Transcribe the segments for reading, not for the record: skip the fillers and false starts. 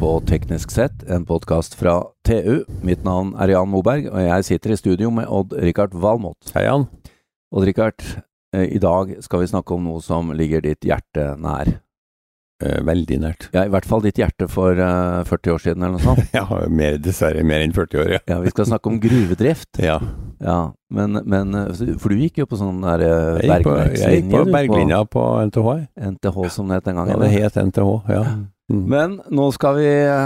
på Teknisk sett, en podcast fra TU. Mitt navn Jan Moberg, og jeg sitter i studio med Odd-Rikard Valmot. Hei Jan. Odd-Rikard, i dag skal vi snakke om noe som ligger ditt hjerte nær. Veldig nært. Ja, i hvert fall ditt hjerte for 40 år siden eller noe sånt. Ja, dessverre mer enn 40 år, ja. Ja, vi skal snakke om gruvedrift. Ja. Ja, men for du gikk jo på sånn der Jeg gikk på berglinja på NTH. NTH som det het en gang. Ja, det het NTH, ja. Men nå skal vi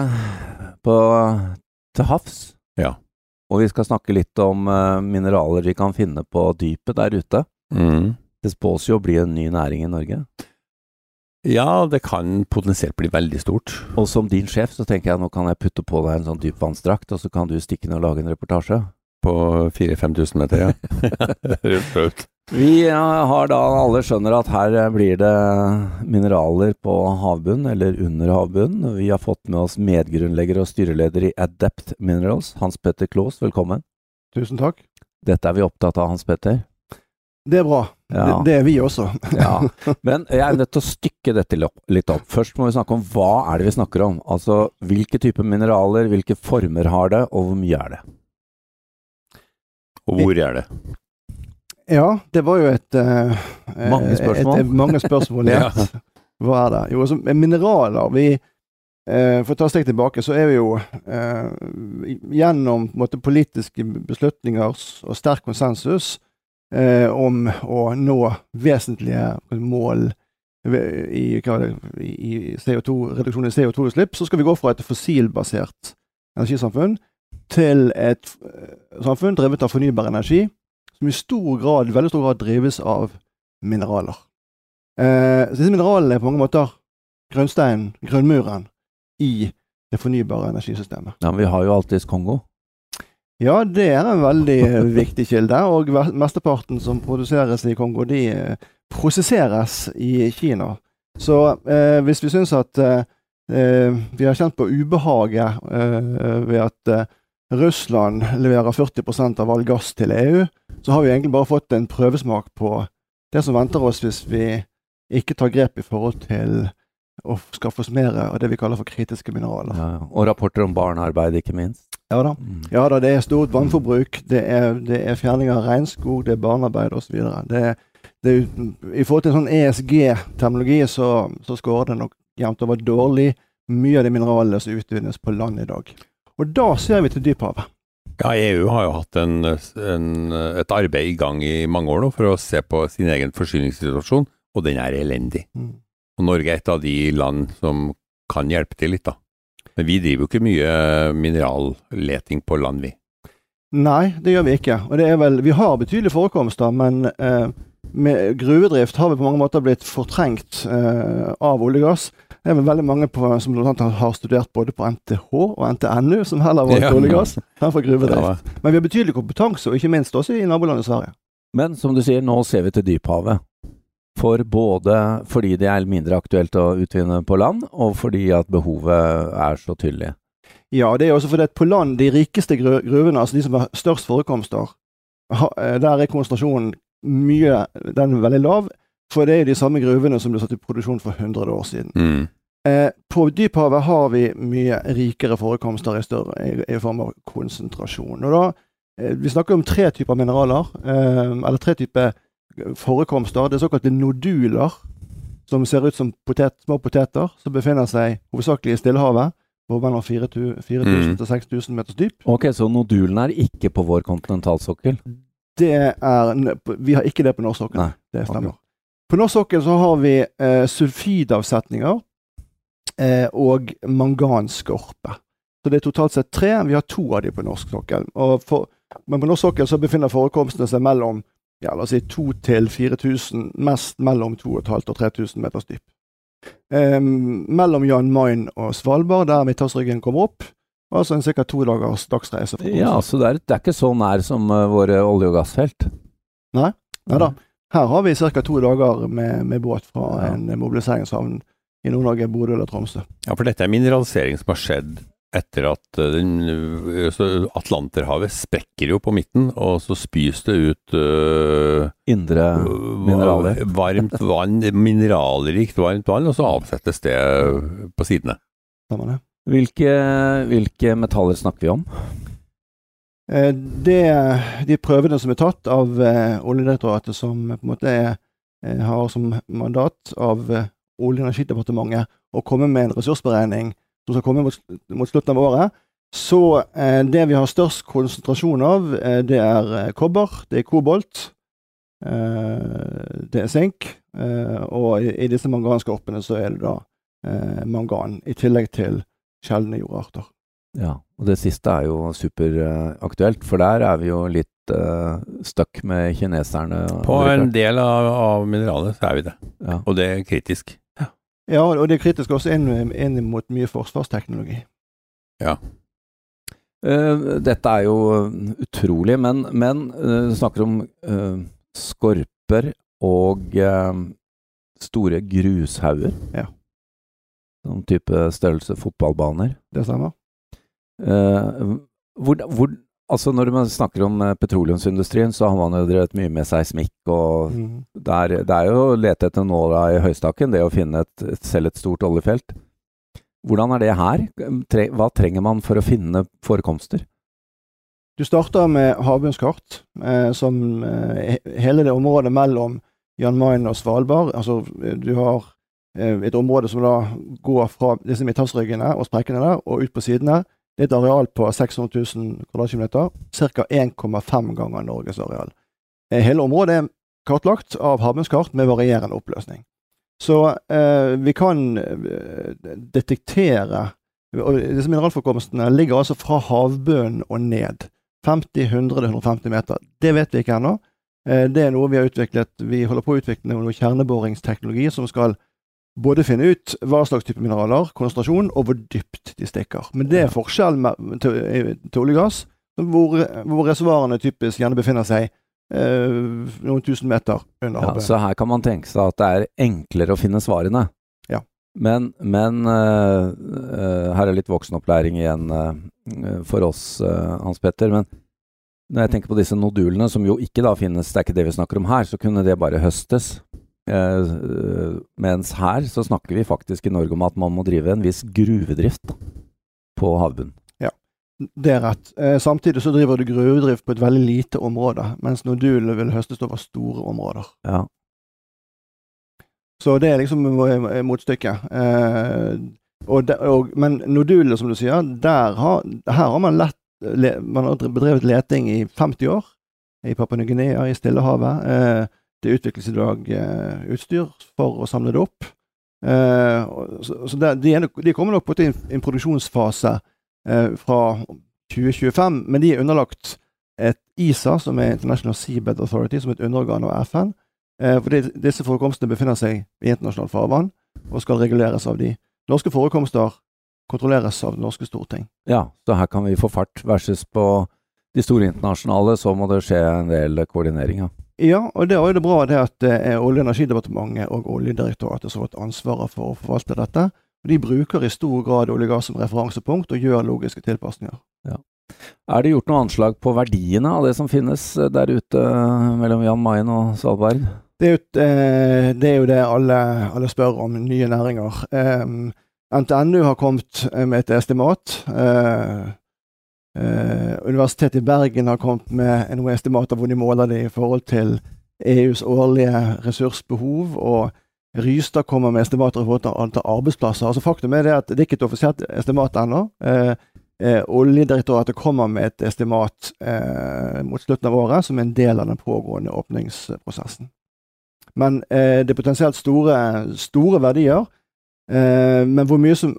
til havs. Ja. Og vi skal snakke litt om mineraler vi kan finne på dypet der ute. Det spås jo å bli en ny næring i Norge. Ja, det kan potensielt bli veldig stort. Og som din sjef så tenker jeg nå kan jeg putte på deg en sånn dypvannsdrakt, og så kan du stikke inn og lage en reportasje. På 4-5 tusen meter, ja. Vi har da alle skjønner at her blir det mineraler på havbunnen, eller under havbunnen. Vi har fått med oss medgrunnlegger og styreleder i Adept Minerals, Hans Petter Kloos, velkommen. Tusen takk. Dette er vi opptatt av, Hans Petter. Det er bra. Ja. Det er vi også. Ja, men jeg er nødt til å stykke dette litt opp. Først må vi snakke om hva er det vi snakker om. Altså, hvilke typer mineraler, hvilke former har det, og hvor mye er det? Og hvor er det? Ja, det var jo mange spørsmål. Mange spørsmål. Ja. Hva er det? Jo, altså, mineraler, for å ta steg tilbake, så er vi jo gjennom på en måte, politiske beslutninger og sterk konsensus om å nå vesentlige mål i reduksjon i CO2-utslipp, så skal vi gå fra et fossilbasert energisamfunn til et samfunn drevet av fornybar energi, som i veldig stor grad drives av mineraler. Så disse mineralene er på mange måter grunnsteinen, grunnmuren i det fornybare energisystemet. Ja, men vi har jo alltid Kongo. Ja, det er en veldig viktig kilde, og mesteparten som produseres i Kongo, de prosesseres i Kina. Så hvis vi synes at vi har kjent på ubehaget ved at Russland leverer 40% av all gass til EU, så har vi egentlig bare fått en prøvesmak på det som venter oss hvis vi ikke tar grep i forhold til å skaffe oss mer av det vi kaller for kritiske mineraler. Ja, og rapporter om barnearbeid, ikke minst. Ja da, det er stort vannforbruk, det er fjerning av regnskog, det er barnearbeid og så videre. I forhold til sånn ESG-terminologi så skårer det nok jevnt over dårlig mye av de mineralene som utvinnes på land i dag. Og da ser vi til dyphavet. Ja, EU har jo hatt et arbeid i gang i mange år nå for å se på sin egen forsyningssituasjon, og den er elendig. Og Norge er et av de land som kan hjelpe til litt da. Men vi driver jo ikke mye mineralleting på land, vi. Nei, det gjør vi ikke. Og det er vel, vi har betydelige forekomster, men med gruvedrift har vi på mange måter blitt fortrengt av olje og gass. Det er vel veldig mange som har studert både på NTH og NTNU, som heller har valgt olje og gass, her for gruvedrift. Men vi har betydelig kompetanse, og ikke minst også i nabolandet Sverige. Men som du sier, nå ser vi til dyphavet. Fordi det er mindre aktuelt å utvinne på land, og fordi at behovet er så tydelig. Ja, det er også fordi at på land, de rikeste gruvene, altså de som har størst forekomster, der er konsentrasjonen den er veldig lav, for det er de samme gruvene som ble satt i produksjon for 100 år siden. På dyphavet har vi mye rikere forekomster i form av konsentrasjon. Og da, vi snakker om 3 typer mineraler, eller 3 typer forekomster. Det er såkalte noduler, som ser ut som små poteter, som befinner seg hovedsakelig i Stillehavet, på mellom 4.000 til 6.000 meters dyp. Ok, så nodulene er ikke på vår kontinentalsokkel? Vi har ikke det på norsk sokkel. Nei, det stemmer. Okay. På norsk sokkel så har vi sulfidavsetninger og manganskorpe. Så det er totalt sett 3, vi har 2 av de på norsk sokkel. Men på norsk sokkel så befinner forekomstene seg mellom la oss si 2 til 4.000, mest mellom 2.500 og 3.000 meters dyp. Mellom Jan Mayen og Svalbard, der Midthavsryggen kommer opp, altså en cirka 2 dagers dagsreise. Ja, så det er ikke så nær som våre olje- og gassfelt? Nei da. Her har vi cirka 2 dager med båt fra en mobiliseringshavn i Nord-Norge, Bodø eller Tromsø. Ja, for dette er mineralisering som har skjedd etter at Atlanterhavet sprekker jo på midten, og så spys det ut indre mineraler. Varmt vann, mineralrikt varmt vann, og så avsettes det på sidene. Stemmer det. Hvilke metaller snakker vi om? De prøvene som tatt av Oljedirektoratet, som på en måte har som mandat av Olje- og energidepartementet å komme med en ressursberegning som skal komme mot slutten av året, så det vi har størst konsentrasjon av, det kobber, det kobolt, det zink, og i disse manganskorpene så det da mangan, i tillegg til sjeldne jordarter. Ja, og det siste jo superaktuelt, for der vi jo litt stuck med kineserne. På en del av mineralet så vi det, og det kritisk. Ja, og det kritisk også inn mot mye forsvarsteknologi. Ja. Dette jo utrolig, men du snakker om skorper og store grushauger. Ja. Sånn type størrelse fotballbaner. Det stemmer. Altså når man snakker om petroleumsindustrien, så har man jo drevet mye med seismikk, og det jo å lete etter nåla i høystakken, det å finne selv et stort oljefelt. Hvordan det her? Hva trenger man for å finne forekomster? Du starter med havbunnskart, som hele det området mellom Jan Mayen og Svalbard. Altså, du har et område som da går fra disse midthavsryggene og sprekkene der, og ut på sidene. Det et areal på 600 000 kvadratkilometer, ca. 1,5 ganger Norges areal. Hele området kartlagt av havbunnskart med varierende oppløsning. Så vi kan detektere, og disse mineralforekomstene ligger altså fra havbunnen og ned. 50, 100, 150 meter. Det vet vi ikke ennå. Det noe vi har utviklet. Vi holder på å utvikle noe kjerneboringsteknologi som skal både finne ut hva slags type mineraler, konsentrasjon og hvor dypt de stikker. Men det forskjellen til oljegass, hvor reservoarene typisk gjerne befinner seg noen tusen meter under havbunnen. Ja, så her kan man tenke seg at det enklere å finne svarene. Ja. Men her litt voksenopplæring igjen for oss, Hans Petter, men når jeg tenker på disse nodulene, som jo ikke da finnes, det ikke det vi snakker om her, så kunne det bare høstes. Mens her så snakker vi faktisk i Norge om at man må drive en viss gruvedrift på havbunnen. Ja, det rett. Samtidig så driver du gruvedrift på et veldig lite område, mens nodulene vil høstes over store områder. Ja. Så det liksom motstykket. Men nodulene, som du sier, her har man har bedrevet leting i 50 år, i Papua Ny Guinea, i Stillehavet. Det utvikles i dag utstyr for å samle det opp. Så de kommer nok på en produksjonsfase fra 2025, men de underlagt et ISA, som International Seabed Authority, som et underorgan av FN, fordi disse forekomstene befinner seg i internasjonalt farvann og skal reguleres av de. Norske forekomster kontrolleres av det norske storting. Ja, så her kan vi få fart versus på de store internasjonale, så må det skje en del koordinering, ja. Ja, og det det bra det at Olje- og energidepartementet og Oljedirektoratet som har fått ansvaret for å forvalte dette. De bruker i stor grad olje og gass som referansepunkt og gjør logiske tilpasninger. Ja. Det gjort noe anslag på verdiene av det som finnes der ute mellom Jan Mayen og Svalbard? Det jo det alle spør om, nye næringer. NTNU har kommet med et estimat. Universitetet i Bergen har kommet med noen estimater hvor de måler det i forhold til EUs årlige ressursbehov, og Rystad kommer med estimater i forhold til antall arbeidsplasser. Altså faktum det at det ikke et offisielt estimat ennå. Oljedirektoratet kommer med et estimat mot slutten av året som en del av den pågående åpningsprosessen. Men det potensielt store verdier, men hvor mye som...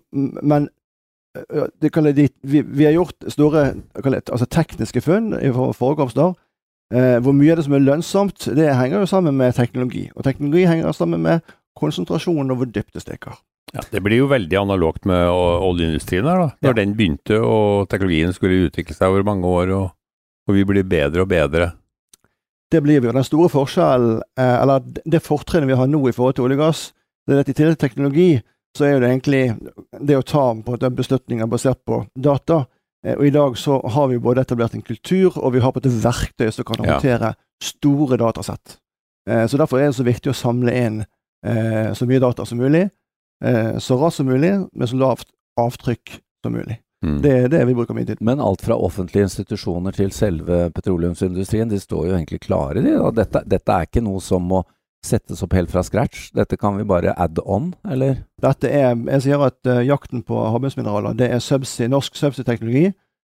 vi har gjort store tekniske funn i forekomster. Hvor mye av det som lønnsomt, det henger jo sammen med teknologi. Og teknologi henger sammen med konsentrasjon og hvor dypt det stikker. Ja, det blir jo veldig analogt med oljeindustrien her da. Når den begynte og teknologien skulle utvikle seg over mange år, og vi blir bedre og bedre. Det blir vi jo. Den store forskjellen, eller det fortrinnet vi har nå i forhold til olje og gass, det at i tillegg til teknologi, så jo det egentlig det å ta på beslutninger basert på data. Og i dag så har vi både etablert en kultur, og vi har på et verktøy som kan håndtere store datasett. Så derfor det så viktig å samle inn så mye data som mulig, så raskt som mulig, med så lavt avtrykk som mulig. Det er det vi bruker mye tid. Men alt fra offentlige institusjoner til selve petroleumsindustrien, de står jo egentlig klare, de. Dette er ikke noe som må settes opp helt fra scratch. Dette kan vi bare add on, eller? Jeg sier at jakten på havbunnsmineraler, det er norsk subsea-teknologi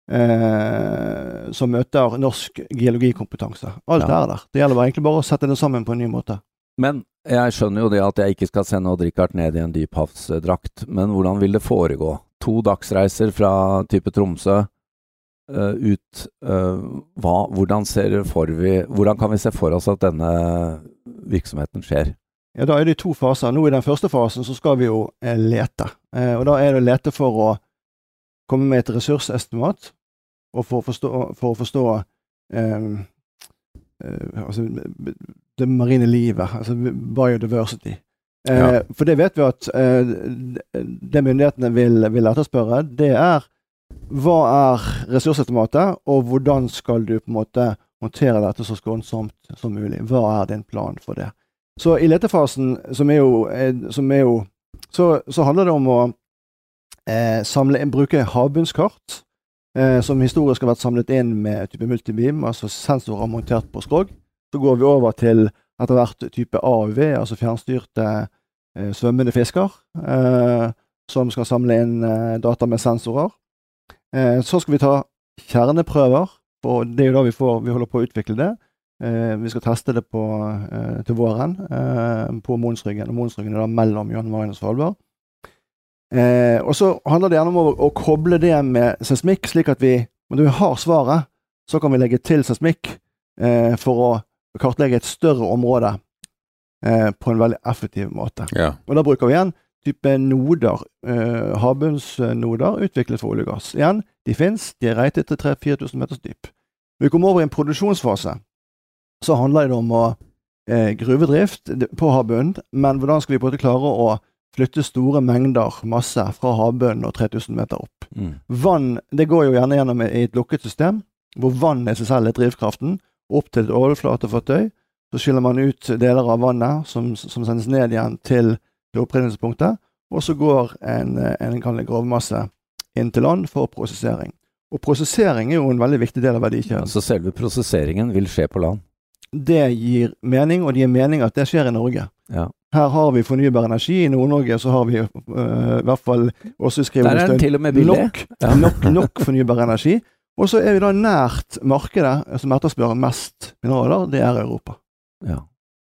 som møter norsk geologikompetanse. Alt er der. Det gjelder egentlig bare å sette det sammen på en ny måte. Men jeg skjønner jo det at jeg ikke skal sende Odd Rikard ned i en dyphavsdrakt, men hvordan vil det foregå? 2 dagsreiser fra type Tromsø ut, hvordan kan vi se for oss at denne virksomheten skjer? Ja, da er det 2 faser. Nå i den første fasen så skal vi jo lete. Og da er det å lete for å komme med et ressursestimat, og for å forstå altså, det marine livet, altså biodiversity. For det vet vi at det myndighetene vil etterspørre, det er hva er ressursestimatet, og hvordan skal du på en måte håndtere dette så skånsomt som mulig? Hva er din plan for det? Så i letefasen, så handler det om å bruke havbunnskart, som historisk har vært samlet inn med type multibeam, altså sensorer montert på skrog. Så går vi over til etter hvert type AUV, altså fjernstyrte svømmende fisker, som skal samle inn data med sensorer. Så skal vi ta kjerneprøver, og det er jo da vi holder på å utvikle det. Vi skal teste det til våren på Månsryggen, og Månsryggen er da mellom Jan Mayen og Svalbard. Og så handler det gjerne om å koble det med seismikk, slik at når vi har svaret, så kan vi legge til seismikk for å kartlegge et større område på en veldig effektiv måte. Ja. Og da bruker vi igjen type noder, havbunnsnoder utviklet for olje og gass. Igjen, de finnes, de er reitet til 3-4 000 meters dyp. Vi kommer over i en produksjonsfase, så handler det om gruvedrift på havbunnen, men hvordan skal vi på en måte klare å flytte store mengder masse fra havbunnen og 3000 meter opp. Vann, det går jo gjerne gjennom i et lukket system, hvor vann i seg selv er drivkraften, opp til et overflatefartøy, så skiller man ut deler av vannet som sendes ned igjen til det opprinnelsespunktet, og så går en grovmasse inn til land for prosessering. Og prosessering er jo en veldig viktig del av verdikjeden. Så selve prosesseringen vil skje på land? Det gir mening, og det gir mening at det skjer i Norge. Ja. Her har vi fornybar energi. I Nord-Norge så har vi i hvert fall også skrevet der er den til og med billig. Nok fornybar energi. Og så er vi da nært markedet som etterspør mest mineraler, det er Europa. Ja.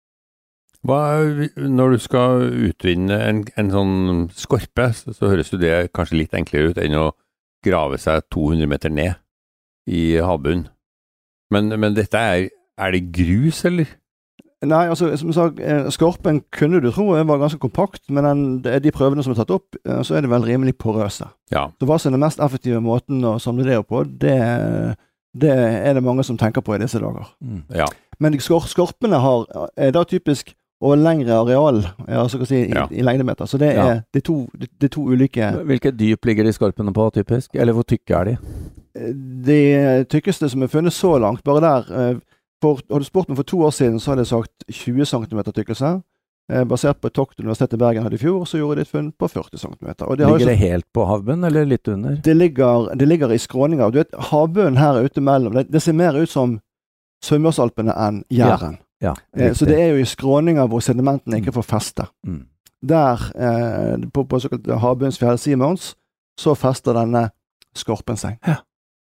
Når du skal utvinne en sånn skorpe, så høres jo det kanskje litt enklere ut enn å grave seg 200 meter ned i havbunnen. Men dette er det grus, eller? Nei, altså, som sagt, skorpen kunne du tro var ganske kompakt, men de prøvene som er tatt opp, så er det vel rimelig porøse. Ja. Så hva som er den mest effektive måten å samle det opp på, det er det mange som tenker på i disse dager. Ja. Men skorpene er da typisk over lengre areal, altså kan si, i lengdemeter, så det er to ulike... Hvilke dyp ligger de skorpene på, typisk? Eller hvor tykke er de? De tykkeste som er funnet så langt, bare der... Har du spurt meg for 2 år siden, så hadde jeg sagt 20 cm tykkelse. Basert på et tokt Universitetet i Bergen hadde i fjor, så gjorde de et funn på 40 cm. Ligger det helt på havbunnen, eller litt under? Det ligger i skråninger. Du vet, havbunnen her er ute mellom. Det ser mer ut som Sømmersalpene enn Jæren. Ja, så det er jo i skråninger hvor sedimentene ikke får feste. Der, på såkalt havbunnsfjell Simons, så fester denne skorpen seg. Ja.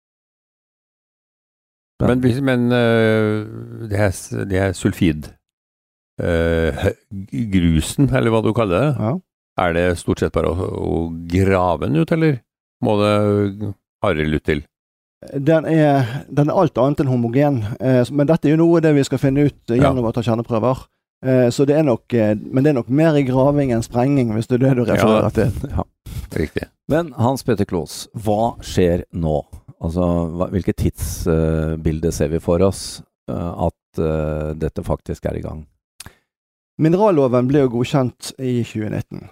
Men det her sulfid grusen, eller hva du kaller det, er det stort sett bare å grave den ut, eller må det hardere ut til? Den er alt annet enn homogen, men dette er jo noe det vi skal finne ut gjennom å ta kjerneprøver. Så det er nok mer i graving enn sprenging, hvis det er det du refererer til. Ja, riktig. Men Hans Petter Klos, hva skjer nå? Altså, hvilket tidsbilde ser vi for oss at dette faktisk er i gang? Mineralloven ble jo godkjent i 2019.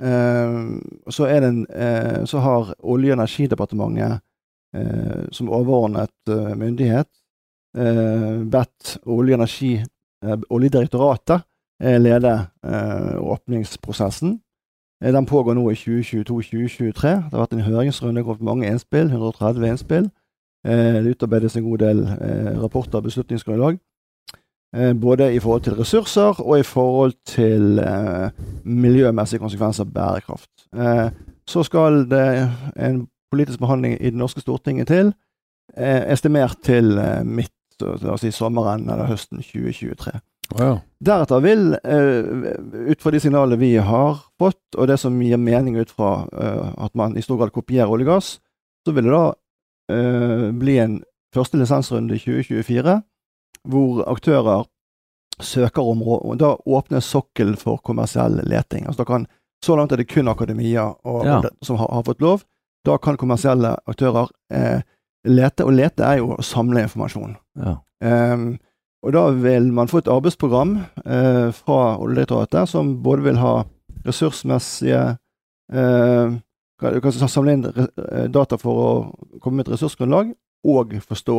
Så har Olje- og energidepartementet som overordnet myndighet bedt Oljedirektoratet lede åpningsprosessen. Den pågår nå i 2022-2023. Det har vært en høringsrunde, det har kommet mange innspill, 130 innspill. Det utarbeides en god del rapporter og beslutningsgrunnlag. Både i forhold til ressurser og i forhold til miljømessige konsekvenser av bærekraft. Så skal det en politisk behandling i det norske Stortinget til, estimert til la oss si sommeren eller høsten 2023. Wow. Deretter vil, ut fra de signalene vi har fått, og det som gir mening ut fra at man i stor grad kopierer olje og gass, så vil det da bli en første lisensrunde i 2024, hvor aktører søker områder, og da åpner sokkel for kommersiell leting. Altså da kan, så langt er det kun akademia som har fått lov. Da kan kommersielle aktører lete, og lete er jo å samle informasjon. Ja. Og da vil man få et arbeidsprogram fra Oljedirektoratet som både vil ha ressursmessige kan samle inn data for å komme med et ressursgrunnlag og forstå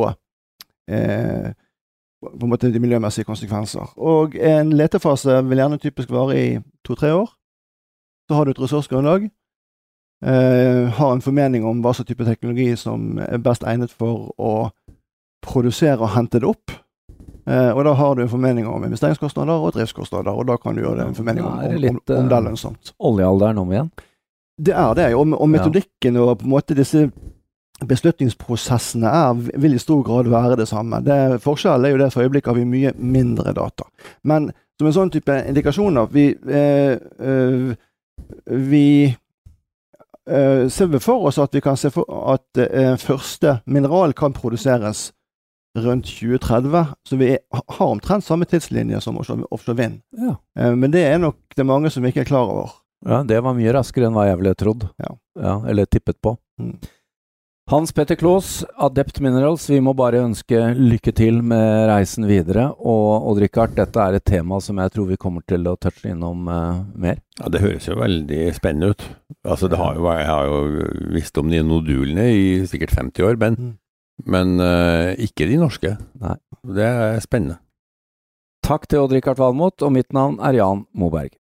på en måte de miljømessige konsekvenser. Og en letefase vil gjerne typisk vare i 2-3 år. Så har du et ressursgrunnlag, har en formening om hva slags type teknologi som er best egnet for å produsere og hente det opp. Og da har du en formening om investeringskostnader og driftskostnader, og da kan du gjøre en formening om det er lønnsomt. Oljealderen om igjen? Det er det, og metodikken og på en måte disse beslutningsprosessene vil i stor grad være det samme. Forskjellen er jo det for øyeblikket har vi mye mindre data. Men som en sånn type indikasjoner, vi ser vi for oss at vi kan se for at første mineral kan produseres rundt 2030, så vi har omtrent samme tidslinje som offshore vind. Ja. Men det er nok det mange som ikke er klar over. Ja, det var mye raskere enn hva jeg ville trodd. Ja, eller tippet på. Hans Petter Klos, Adept Minerals, vi må bare ønske lykke til med reisen videre, og Odd-Rikard, dette er et tema som jeg tror vi kommer til å touche innom mer. Ja, det høres jo veldig spennende ut. Altså, jeg har jo visst om de nodulene i sikkert 50 år, men ikke de norske. Nei. Det er spennende. Takk til Odd-Rikard Valmot, og mitt navn er Jan Moberg.